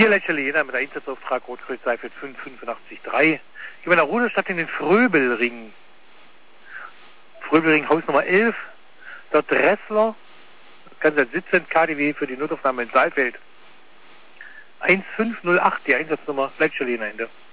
Hier Leitstelle Jena mit der Einsatzauftrag Rotkreuz 245-585-3. Ich bin in der Ruderstadt in den Fröbelring. Fröbelring Haus Nummer 11. Der Dressler, ganz als 17 KDW für die Notaufnahme in Saalfeld. 1508, die Einsatznummer, Leitstelle Jena Ende.